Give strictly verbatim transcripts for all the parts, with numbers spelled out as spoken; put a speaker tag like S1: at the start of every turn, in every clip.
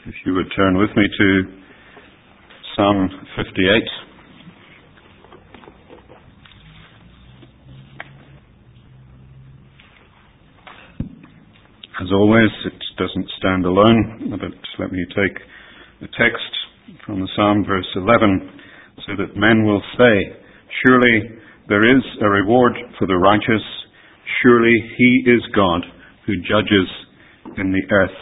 S1: If you would turn with me to Psalm fifty-eight. As always, it doesn't stand alone, but let me take the text from the Psalm, verse eleven, so that men will say, "Surely there is a reward for the righteous. Surely he is God who judges in the earth."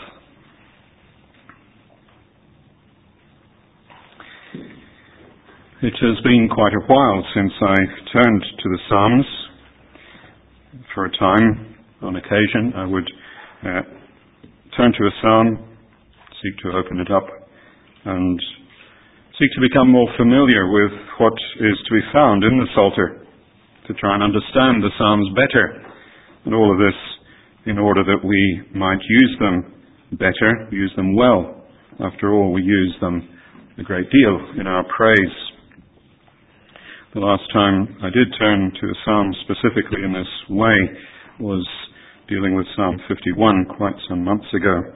S1: It has been quite a while since I turned to the Psalms. For a time, on occasion, I would uh, turn to a psalm, seek to open it up, and seek to become more familiar with what is to be found in the Psalter, to try and understand the Psalms better, and all of this in order that we might use them better, use them well. After all, we use them a great deal in our praise. The last time I did turn to a psalm specifically in this way was dealing with Psalm fifty-one quite some months ago.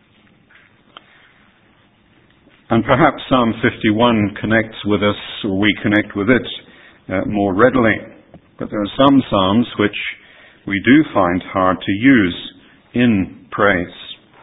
S1: And perhaps Psalm fifty-one connects with us, or we connect with it uh, more readily. But there are some psalms which we do find hard to use in praise,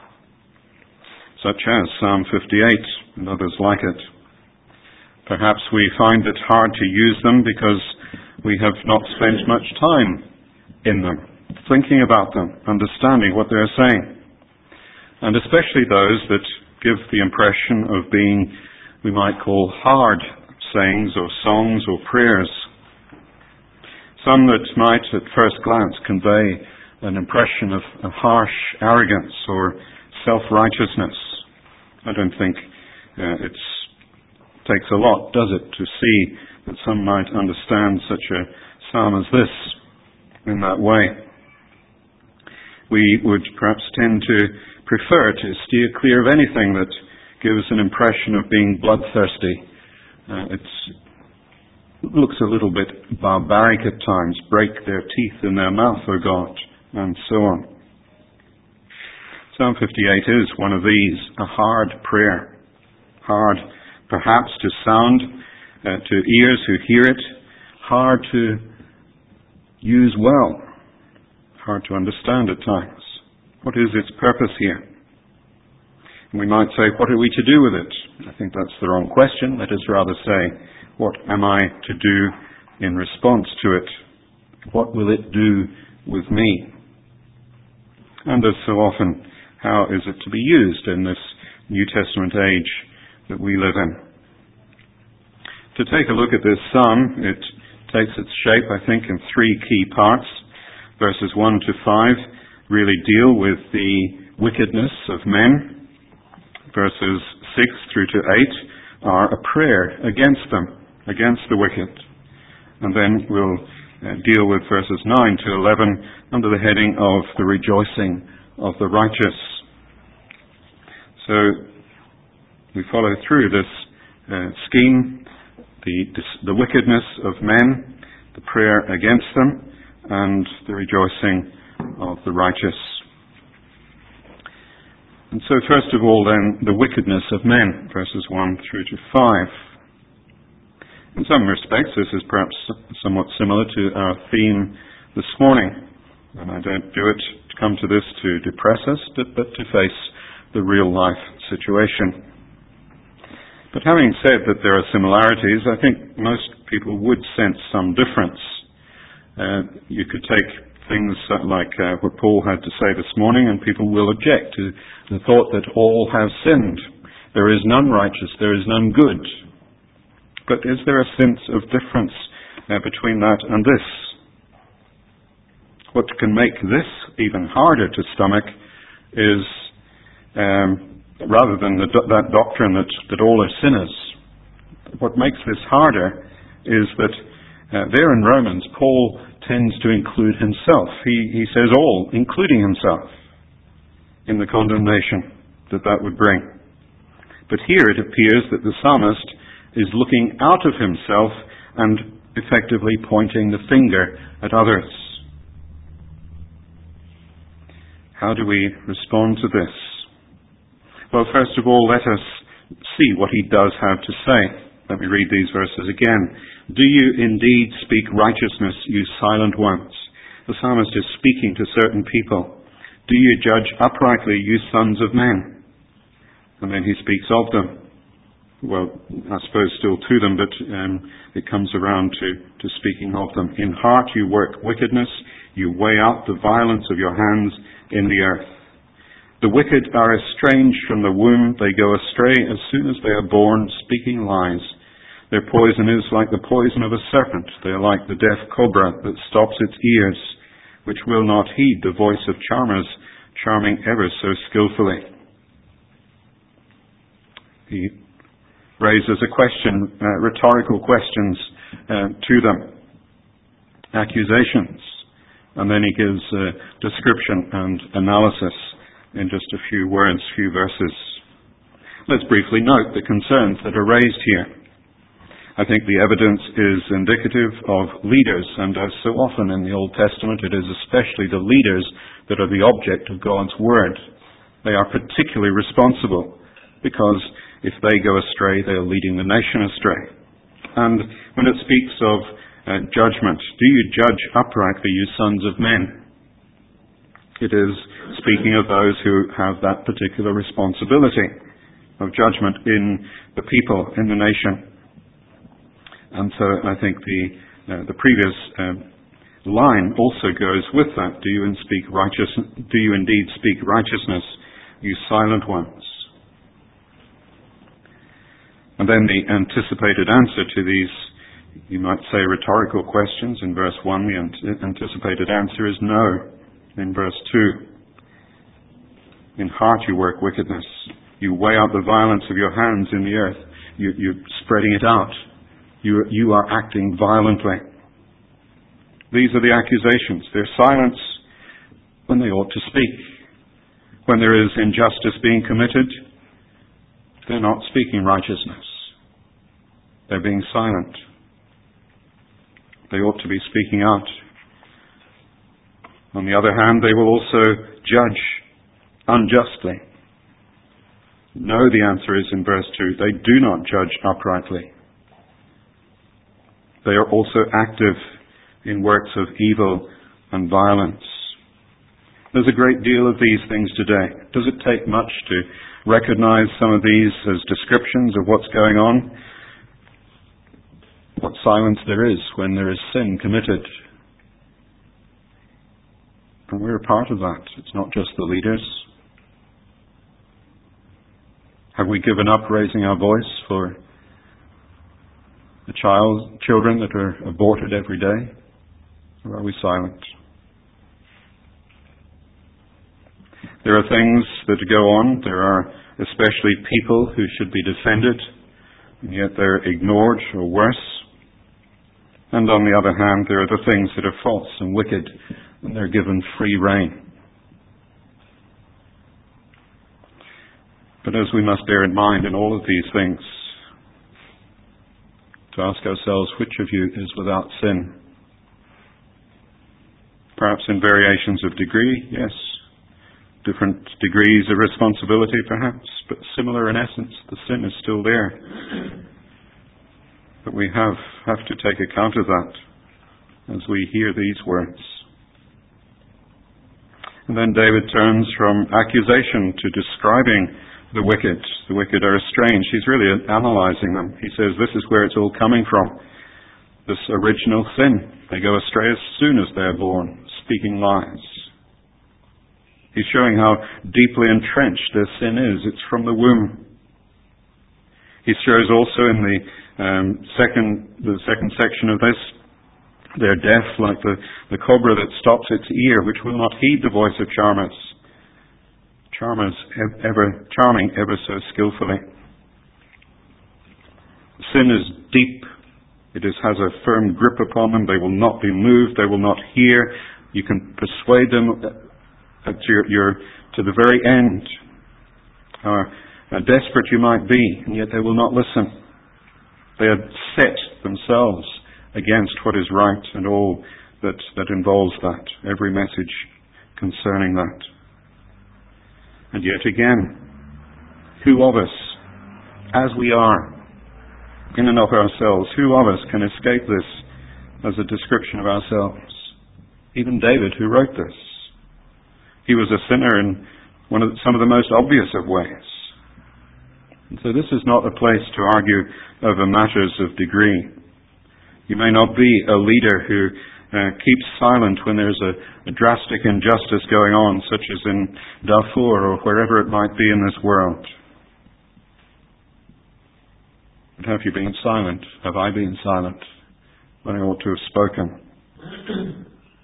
S1: such as Psalm fifty-eight and others like it. Perhaps we find it hard to use them because we have not spent much time in them, thinking about them, understanding what they're saying. And especially those that give the impression of being, we might call, hard sayings or songs or prayers. Some that might at first glance convey an impression of a harsh arrogance or self-righteousness. I don't think uh, it's takes a lot, does it, to see that some might understand such a psalm as this in that way. We would perhaps tend to prefer to steer clear of anything that gives an impression of being bloodthirsty. Uh, it looks a little bit barbaric at times, break their teeth in their mouth, O God, and so on. Psalm fifty-eight is one of these, a hard prayer. Hard perhaps to sound uh, to ears who hear it, hard to use well, hard to understand at times. What is its purpose here? And we might say, what are we to do with it? I think that's the wrong question. Let us rather say, what am I to do in response to it? What will it do with me? And as so often, how is it to be used in this New Testament age that we live in? To take a look at this psalm, it takes its shape, I think, in three key parts. Verses one to five really deal with the wickedness of men. Verses six through to eight are a prayer against them, against the wicked. And then we'll uh, deal with verses nine to eleven under the heading of the rejoicing of the righteous. So we follow through this uh, scheme, the, the wickedness of men, the prayer against them, and the rejoicing of the righteous. And so first of all then, the wickedness of men, verses one through to five. In some respects, this is perhaps somewhat similar to our theme this morning. And I don't do it to come to this to depress us, but to face the real life situation. But having said that there are similarities, I think most people would sense some difference. Uh, you could take things like uh, what Paul had to say this morning, and people will object to the thought that all have sinned. There is none righteous, there is none good. But is there a sense of difference uh, between that and this? What can make this even harder to stomach is um, rather than the, that doctrine that, that all are sinners. What makes this harder is that uh, there in Romans, Paul tends to include himself. He, he says all, including himself, in the condemnation that that would bring. But here it appears that the psalmist is looking out of himself and effectively pointing the finger at others. How do we respond to this? Well, first of all, let us see what he does have to say. Let me read these verses again. Do you indeed speak righteousness, you silent ones? The psalmist is speaking to certain people. Do you judge uprightly, you sons of men? And then he speaks of them. Well, I suppose still to them, but um, it comes around to, to speaking of them. In heart you work wickedness, you weigh out the violence of your hands in the earth. The wicked are estranged from the womb, they go astray as soon as they are born, speaking lies. Their poison is like the poison of a serpent, they are like the deaf cobra that stops its ears, which will not heed the voice of charmers, charming ever so skillfully. He raises a question, uh, rhetorical questions uh, to them, accusations, and then he gives a description and analysis in just a few words, few verses. Let's briefly note the concerns that are raised here. I think the evidence is indicative of leaders, and as so often in the Old Testament, it is especially the leaders that are the object of God's Word. They are particularly responsible, because if they go astray, they are leading the nation astray. And when it speaks of uh, judgment, do you judge uprightly, you sons of men? It is speaking of those who have that particular responsibility of judgment in the people, in the nation. And so I think the uh, the previous um, line also goes with that. Do you in speak righteous? Do you indeed speak righteousness, you silent ones? And then the anticipated answer to these, you might say, rhetorical questions. In verse one, the anticipated answer is no. In verse two, in heart you work wickedness. You weigh out the violence of your hands in the earth. You, you're spreading it out. You, you are acting violently. These are the accusations. They're silence when they ought to speak. When there is injustice being committed, they're not speaking righteousness. They're being silent. They ought to be speaking out. On the other hand, they will also judge unjustly. No, the answer is in verse two. They do not judge uprightly. They are also active in works of evil and violence. There's a great deal of these things today. Does it take much to recognize some of these as descriptions of what's going on? What silence there is when there is sin committed. And we're a part of that. It's not just the leaders. Have we given up raising our voice for the child, children that are aborted every day? Or are we silent? There are things that go on. There are especially people who should be defended, and yet they're ignored or worse. And on the other hand, there are the things that are false and wicked, and they're given free rein. But as we must bear in mind in all of these things, to ask ourselves, which of you is without sin? Perhaps in variations of degree, yes. Different degrees of responsibility, perhaps, but similar in essence. The sin is still there. But we have, have to take account of that as we hear these words. And then David turns from accusation to describing the wicked. The wicked are estranged. He's really analyzing them. He says this is where it's all coming from. This original sin. They go astray as soon as they're born, speaking lies. He's showing how deeply entrenched their sin is. It's from the womb. He shows also in the um, second the second section of this, they're deaf like the, the cobra that stops its ear, which will not heed the voice of charmers. Charmers ever charming ever so skillfully. Sin is deep. It is, has a firm grip upon them. They will not be moved. They will not hear. You can persuade them to, your, your, to the very end. How uh, desperate you might be, and yet they will not listen. They are set themselves against what is right and all that, that involves that. Every message concerning that. And yet again, Who of us, as we are, in and of ourselves, who of us can escape this as a description of ourselves? Even David, who wrote this. He was a sinner in one of the, some of the most obvious of ways. And so this is not a place to argue over matters of degree. You may not be a leader who uh, keeps silent when there's a, a drastic injustice going on, such as in Darfur or wherever it might be in this world. But have you been silent? Have I been silent when I ought to have spoken?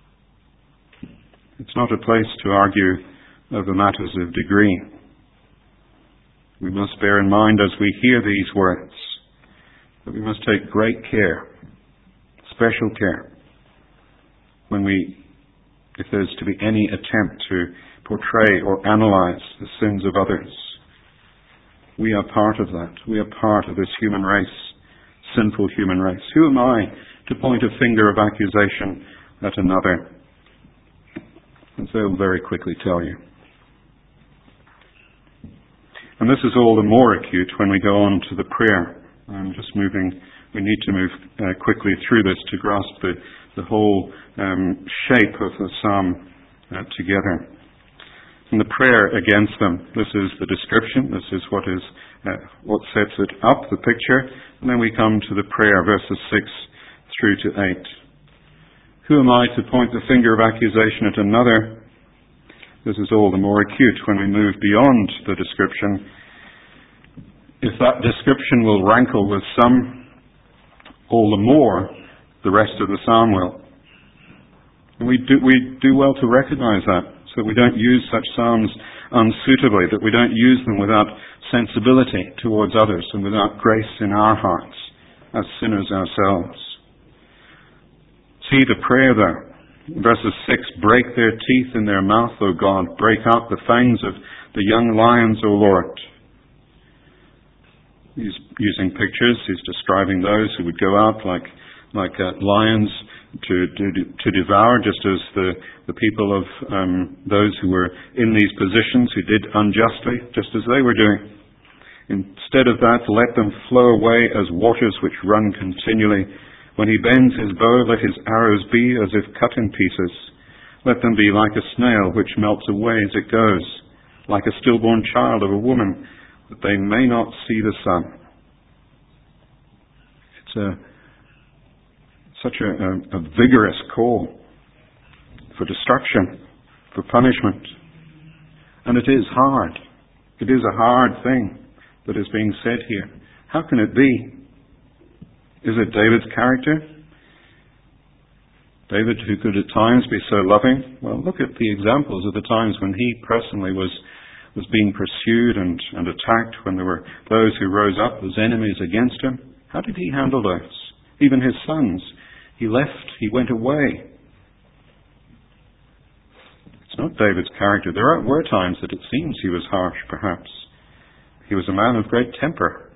S1: It's not a place to argue over matters of degree. We must bear in mind as we hear these words that we must take great care, special care, when we, if there's to be any attempt to portray or analyze the sins of others. We are part of that. We are part of this human race, sinful human race. Who am I to point a finger of accusation at another? And so they'll very quickly tell you. And this is all the more acute when we go on to the prayer. I'm just moving, we need to move uh, quickly through this to grasp the, the whole um, shape of the psalm uh, together. And the prayer against them, this is the description, this is what is uh, what sets it up, the picture. And then we come to the prayer, verses six through to eight. Who am I to point the finger of accusation at another? This is all the more acute when we move beyond the description. If that description will rankle with some, all the more the rest of the psalm will. And we do, we do well to recognize that, so that we don't use such psalms unsuitably, that we don't use them without sensibility towards others and without grace in our hearts as sinners ourselves. See the prayer there. Verses six, break their teeth in their mouth, O God. Break out the fangs of the young lions, O Lord. He's using pictures. He's describing those who would go out like like uh, lions to, to to devour, just as the, the people of um, those who were in these positions who did unjustly, just as they were doing. Instead of that, let them flow away as waters which run continually. When he bends his bow, let his arrows be as if cut in pieces. Let them be like a snail which melts away as it goes, like a stillborn child of a woman, that they may not see the sun. It's a such a, a, a vigorous call for destruction, for punishment. And it is hard. It is a hard thing that is being said here. How can it be? Is it David's character? David, who could at times be so loving? Well, look at the examples of the times when he personally was was being pursued and, and attacked, when there were those who rose up as enemies against him. How did he handle those? Even his sons. He left, he went away. It's not David's character. There are, were times that it seems he was harsh, perhaps. He was a man of great temper.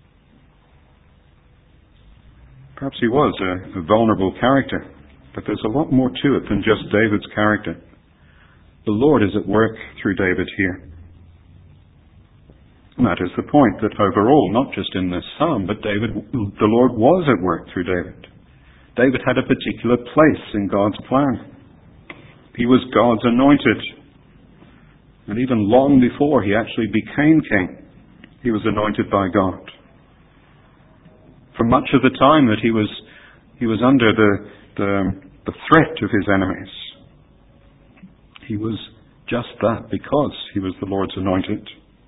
S1: Perhaps he was a, a vulnerable character, but there's a lot more to it than just David's character. The Lord is at work through David here. And that is the point, that overall, not just in this psalm, but David, the Lord was at work through David. David had a particular place in God's plan. He was God's anointed. And even long before he actually became king, he was anointed by God. For much of the time that he was he was under the, the, the threat of his enemies, he was just that because he was the Lord's anointed.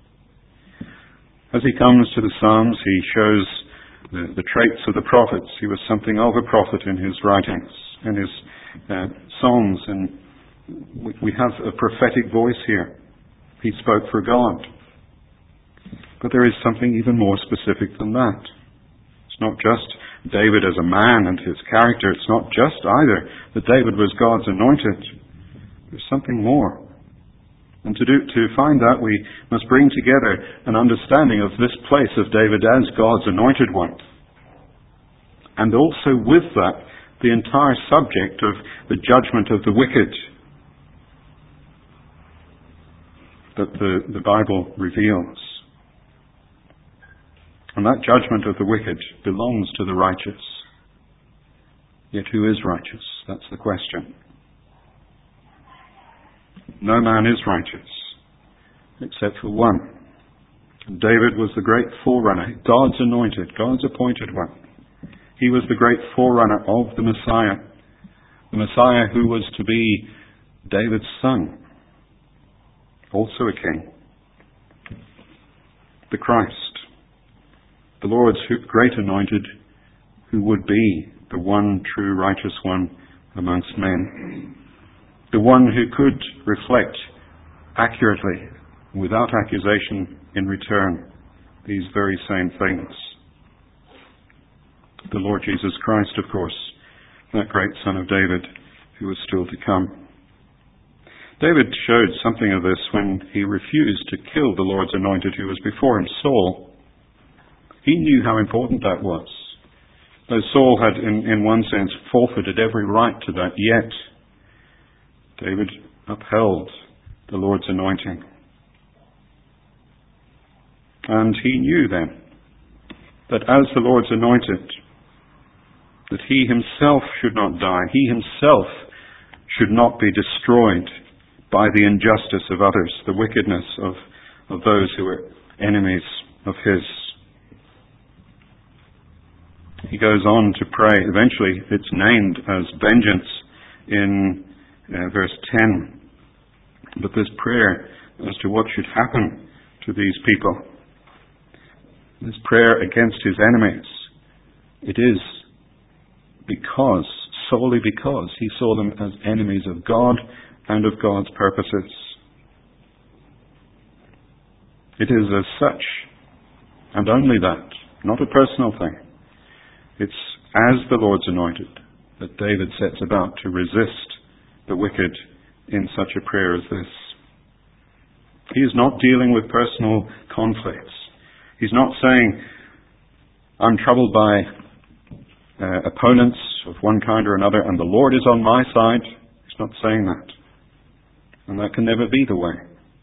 S1: As he comes to the Psalms, he shows the, the traits of the prophets. He was something of a prophet in his writings, in his uh, songs, and we, we have a prophetic voice here. He spoke for God. But there is something even more specific than that. It's not just David as a man and his character. It's not just either that David was God's anointed. There's something more. And to do, to find that, we must bring together an understanding of this place of David as God's anointed one. And also with that, the entire subject of the judgment of the wicked that the, the Bible reveals. And that judgment of the wicked belongs to the righteous. Yet who is righteous? That's the question. No man is righteous, except for one. David was the great forerunner, God's anointed, God's appointed one. He was the great forerunner of the Messiah, the Messiah who was to be David's son, also a king. The Christ, the Lord's great anointed, who would be the one true righteous one amongst men, the one who could reflect accurately, without accusation in return, these very same things. The Lord Jesus Christ, of course, that great Son of David, who was still to come. David showed something of this when he refused to kill the Lord's anointed who was before him, Saul. He knew how important that was. Though Saul had, in, in one sense, forfeited every right to that, yet David upheld the Lord's anointing. And he knew then that as the Lord's anointed, that he himself should not die. He himself should not be destroyed by the injustice of others, the wickedness of, of those who are enemies of his. He goes on to pray. Eventually it's named as vengeance in uh, verse ten. But this prayer as to what should happen to these people, this prayer against his enemies, it is because, solely because, he saw them as enemies of God and of God's purposes. It is as such, and only that, not a personal thing. It's as the Lord's anointed that David sets about to resist the wicked in such a prayer as this. He is not dealing with personal conflicts. He's not saying, I'm troubled by uh, opponents of one kind or another, and the Lord is on my side. He's not saying that. And that can never be the way.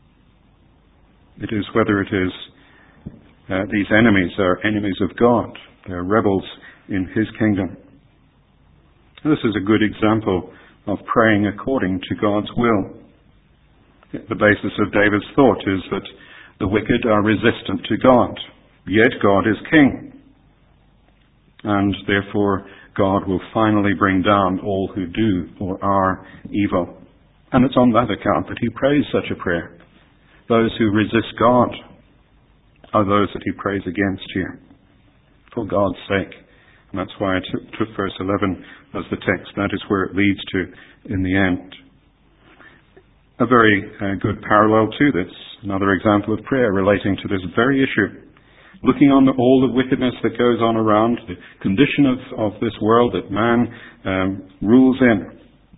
S1: It is whether it is uh, these enemies are enemies of God. They're rebels in his kingdom. This is a good example of praying according to God's will. The basis of David's thought is that the wicked are resistant to God, yet God is king. And therefore God will finally bring down all who do or are evil. And it's on that account that he prays such a prayer. Those who resist God are those that he prays against here, for God's sake. And that's why I took, took verse eleven as the text. That is where it leads to in the end. A very uh, good parallel to this, another example of prayer relating to this very issue. Looking on the, all the wickedness that goes on around, the condition of, of this world that man um, rules in.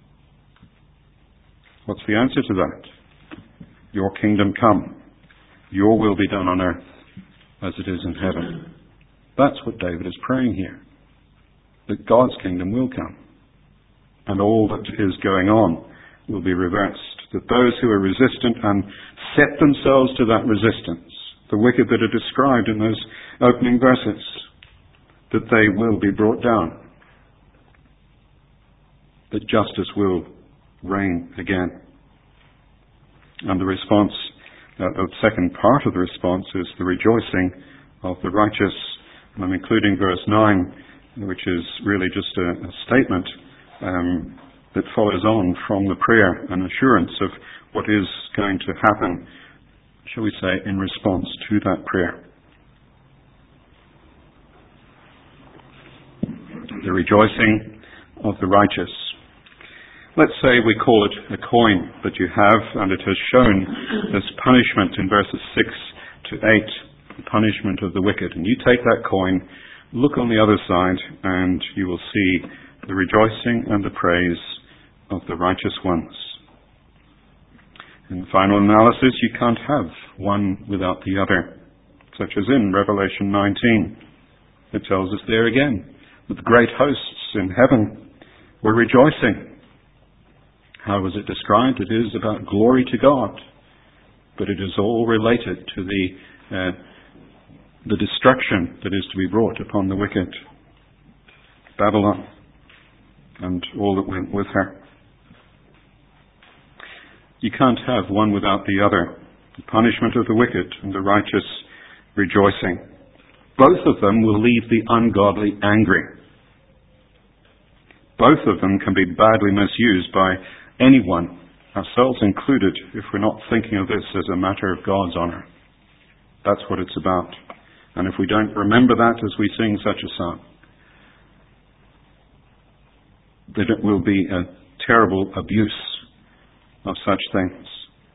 S1: What's the answer to that? Your kingdom come. Your will be done on earth as it is in heaven. That's what David is praying here. That God's kingdom will come. And all that is going on will be reversed. That those who are resistant and set themselves to that resistance, the wicked that are described in those opening verses, that they will be brought down. That justice will reign again. And the response, uh, the second part of the response is the rejoicing of the righteous. And I'm including verse nine, which is really just a, a statement um, that follows on from the prayer, an assurance of what is going to happen, shall we say, in response to that prayer. The rejoicing of the righteous. Let's say we call it a coin that you have, and it has shown this punishment in verses six to eight, the punishment of the wicked. And you take that coin, look on the other side, and you will see the rejoicing and the praise of the righteous ones. In the final analysis, you can't have one without the other, such as in Revelation nineteen. It tells us there again that the great hosts in heaven were rejoicing. How was it described? It is about glory to God, but it is all related to the uh, the destruction that is to be brought upon the wicked. Babylon and all that went with her. You can't have one without the other. The punishment of the wicked and the righteous rejoicing. Both of them will leave the ungodly angry. Both of them can be badly misused by anyone, ourselves included, if we're not thinking of this as a matter of God's honour. That's what it's about. And if we don't remember that as we sing such a song, then it will be a terrible abuse of such things.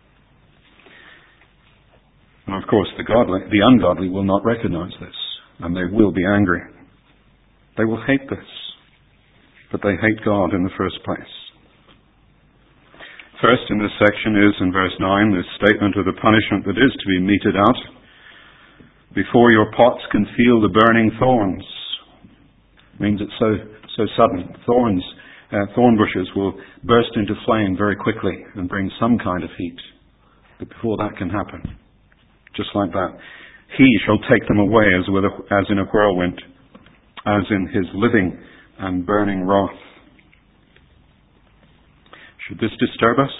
S1: And of course, the godly, the ungodly will not recognize this, and they will be angry. They will hate this, but they hate God in the first place. First in this section is, in verse nine, this statement of the punishment that is to be meted out. Before your pots can feel the burning thorns. It means it's so so sudden. Thorns, uh, thorn bushes will burst into flame very quickly and bring some kind of heat. But before that can happen, just like that, he shall take them away as with a, as in a whirlwind, as in his living and burning wrath. Should this disturb us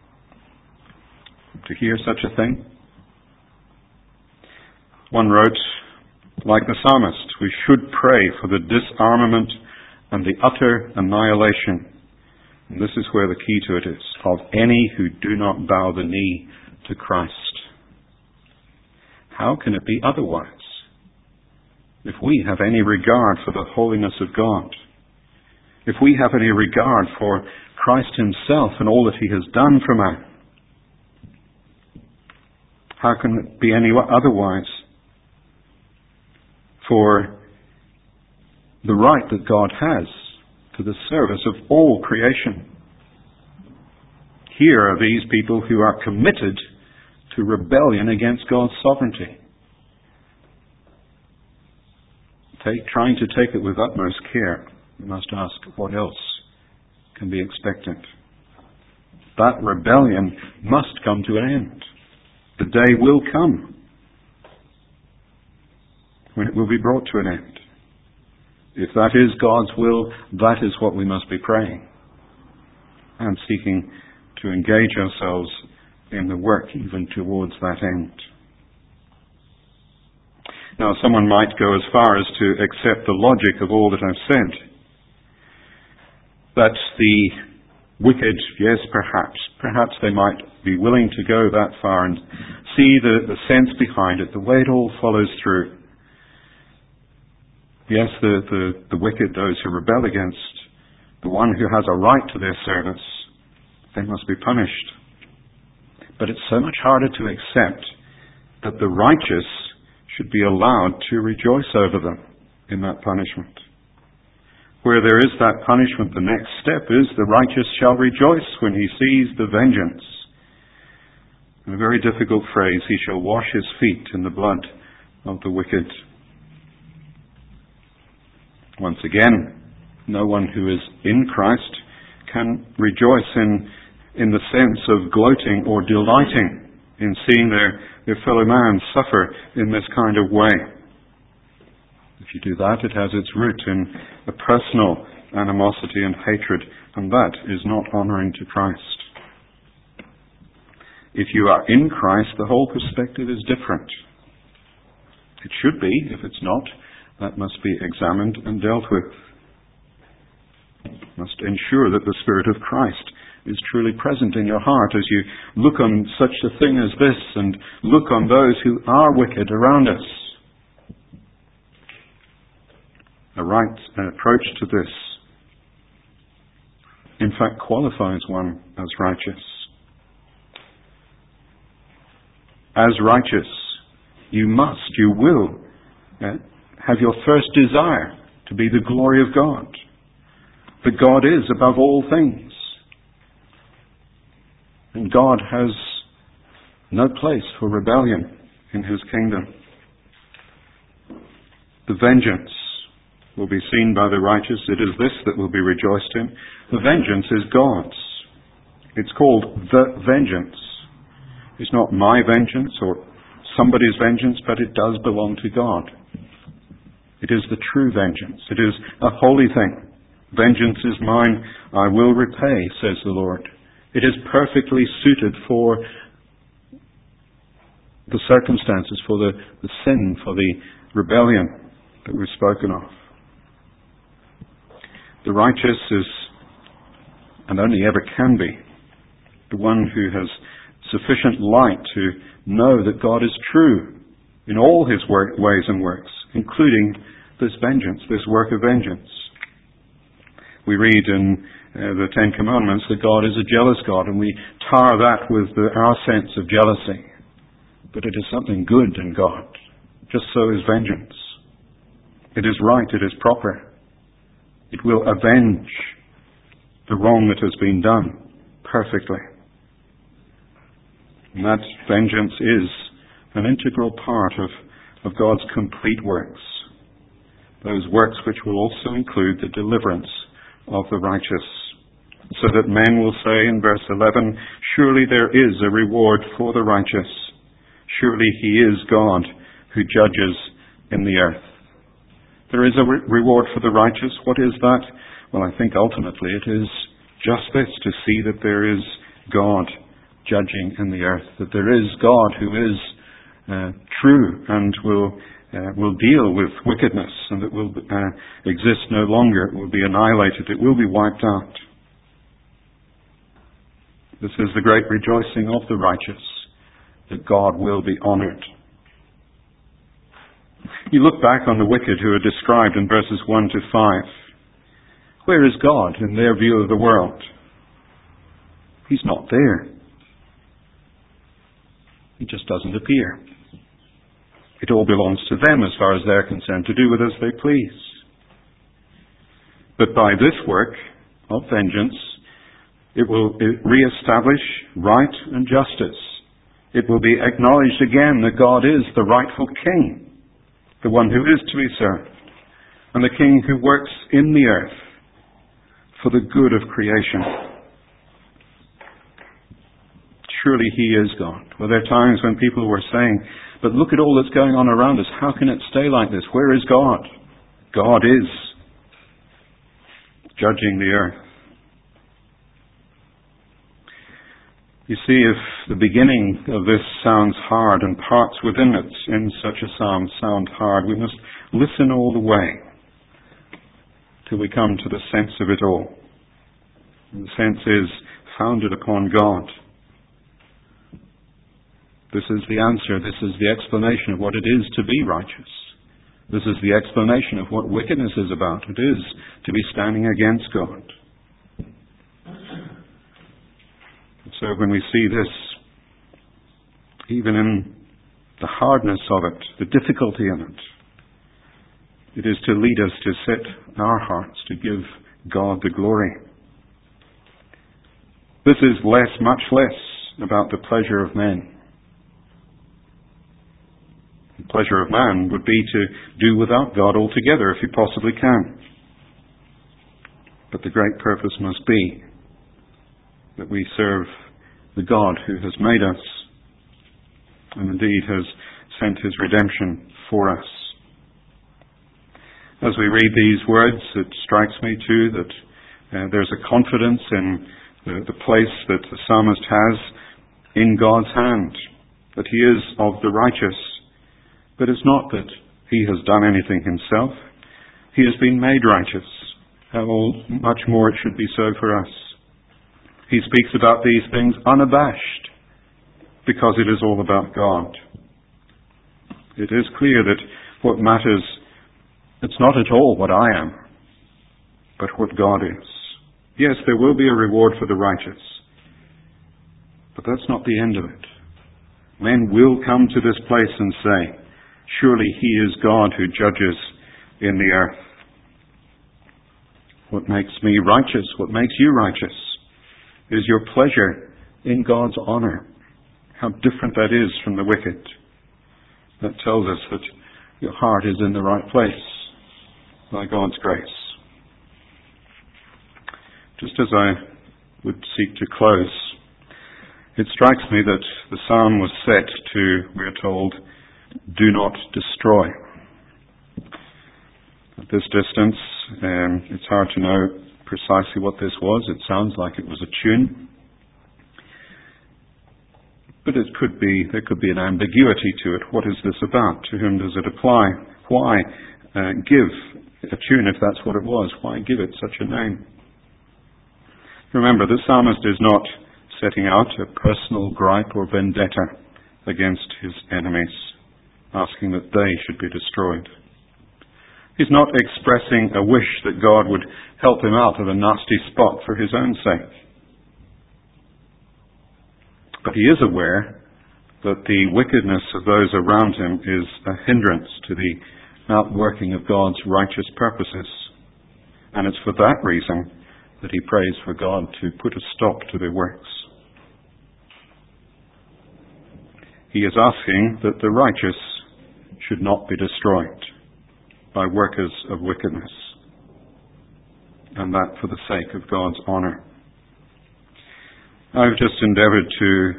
S1: to hear such a thing? One wrote, like the psalmist, we should pray for the disarmament and the utter annihilation, and this is where the key to it is, of any who do not bow the knee to Christ. How can it be otherwise? If we have any regard for the holiness of God, if we have any regard for Christ himself and all that he has done for man, how can it be any otherwise? For the right that God has to the service of all creation. Here are these people who are committed to rebellion against God's sovereignty. Take, trying to take it with utmost care, we must ask what else can be expected. That rebellion must come to an end. The day will come when it will be brought to an end. If that is God's will, that is what we must be praying and seeking to engage ourselves in the work even towards that end. Now, someone might go as far as to accept the logic of all that I've said. That the wicked, yes, perhaps, perhaps they might be willing to go that far and see the, the sense behind it, the way it all follows through. Yes, the, the, the wicked, those who rebel against the one who has a right to their service, they must be punished. But it's so much harder to accept that the righteous should be allowed to rejoice over them in that punishment. Where there is that punishment, the next step is the righteous shall rejoice when he sees the vengeance. In a very difficult phrase, he shall wash his feet in the blood of the wicked. Once again, no one who is in Christ can rejoice in, in the sense of gloating or delighting in seeing their, their fellow man suffer in this kind of way. If you do that, it has its root in a personal animosity and hatred, and that is not honouring to Christ. If you are in Christ, the whole perspective is different. It should be. If it's not, that must be examined and dealt with. You must ensure that the Spirit of Christ is truly present in your heart as you look on such a thing as this and look on those who are wicked around us. A right approach to this, in fact, qualifies one as righteous. As righteous, you must, you will, uh, have your first desire to be the glory of God. That God is above all things. And God has no place for rebellion in his kingdom. The vengeance will be seen by the righteous. It is this that will be rejoiced in. The vengeance is God's. It's called the vengeance. It's not my vengeance or somebody's vengeance, but it does belong to God. It is the true vengeance. It is a holy thing. Vengeance is mine, I will repay, says the Lord. It is perfectly suited for the circumstances, for the, the sin, for the rebellion that we've spoken of. The righteous is, and only ever can be, the one who has sufficient light to know that God is true in all his work, ways and works, including this vengeance, this work of vengeance. We read in uh, the Ten Commandments that God is a jealous God, and we tar that with the, our sense of jealousy. But it is something good in God. Just so is vengeance. It is right, it is proper. It will avenge the wrong that has been done perfectly. And that vengeance is an integral part of, of God's complete works. Those works which will also include the deliverance of the righteous. So that men will say in verse eleven, surely there is a reward for the righteous. Surely he is God who judges in the earth. There is a re- reward for the righteous. What is that? Well, I think ultimately it is just this, to see that there is God judging in the earth, that there is God who is uh, true and will uh, will deal with wickedness, and it will uh, exist no longer. It will be annihilated. It will be wiped out. This is the great rejoicing of the righteous, that God will be honoured. You look back on the wicked who are described in verses one to five. Where is God in their view of the world? He's not there. He just doesn't appear. It all belongs to them as far as they're concerned, to do with as they please. But by this work of vengeance, it will re-establish right and justice. It will be acknowledged again that God is the rightful king, the one who is to be served, and the king who works in the earth for the good of creation. Surely he is God. Well, there are times when people were saying, but look at all that's going on around us. How can it stay like this? Where is God? God is judging the earth. You see, if the beginning of this sounds hard and parts within it in such a psalm sound hard, we must listen all the way till we come to the sense of it all. And the sense is founded upon God. This is the answer. This is the explanation of what it is to be righteous. This is the explanation of what wickedness is about. It is to be standing against God. So when we see this, even in the hardness of it, the difficulty in it, it is to lead us to set our hearts to give God the glory. This is less, much less about the pleasure of men. The pleasure of man would be to do without God altogether if he possibly can. But the great purpose must be that we serve the God who has made us and indeed has sent his redemption for us. As we read these words, it strikes me too that uh, there's a confidence in the, the place that the psalmist has in God's hand, that he is of the righteous. But it's not that he has done anything himself. He has been made righteous. How much more it should be so for us. He speaks about these things unabashed, because it is all about God. It is clear that what matters, it's not at all what I am, but what God is. Yes, there will be a reward for the righteous, but that's not the end of it. Men will come to this place and say, surely he is God who judges in the earth. What makes me righteous, what makes you righteous, is your pleasure in God's honour. How different that is from the wicked. That tells us that your heart is in the right place by God's grace. Just as I would seek to close, It strikes me that the psalm was set to, we're told, do not destroy. At this distance, um, it's hard to know precisely what this was. It sounds like it was a tune. But it could be, there could be an ambiguity to it. What is this about? To whom does it apply? Why uh, give a tune if that's what it was? Why give it such a name? Remember, the psalmist is not setting out a personal gripe or vendetta against his enemies, asking that they should be destroyed. He's not expressing a wish that God would help him out of a nasty spot for his own sake. But he is aware that the wickedness of those around him is a hindrance to the outworking of God's righteous purposes. And it's for that reason that he prays for God to put a stop to their works. He is asking that the righteous should not be destroyed by workers of wickedness, and that for the sake of God's honour. I've just endeavoured to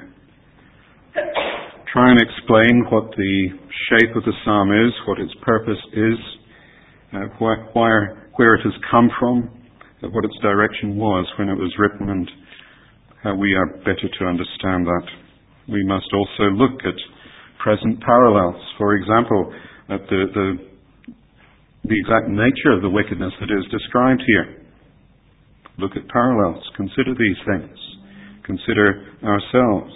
S1: try and explain what the shape of the psalm is, what its purpose is, uh, wh- where, where it has come from, uh, what its direction was when it was written, and how we are better to understand that. We must also look at present parallels. For example, at the, the, the exact nature of the wickedness that is described here. Look at parallels. Consider these things. Consider ourselves.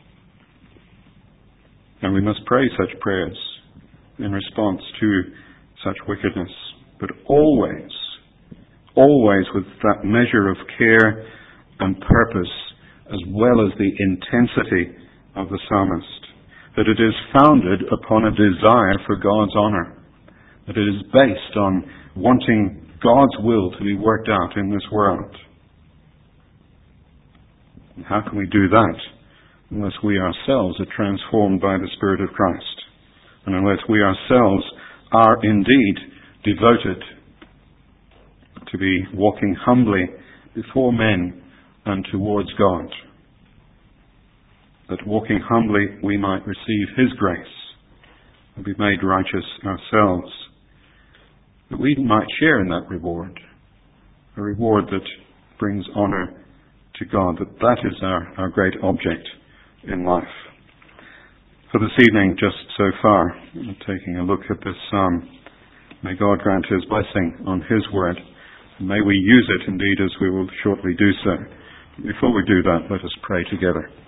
S1: And we must pray such prayers in response to such wickedness. But always, always with that measure of care and purpose, as well as the intensity of the psalmist, that it is founded upon a desire for God's honour, that it is based on wanting God's will to be worked out in this world. And how can we do that unless we ourselves are transformed by the Spirit of Christ, and unless we ourselves are indeed devoted to be walking humbly before men and towards God, that walking humbly we might receive His grace and be made righteous ourselves, that we might share in that reward, a reward that brings honour to God, that that is our, our great object in life. For this evening, just so far, taking a look at this psalm, may God grant His blessing on His word, and may we use it indeed as we will shortly do so. Before we do that, let us pray together.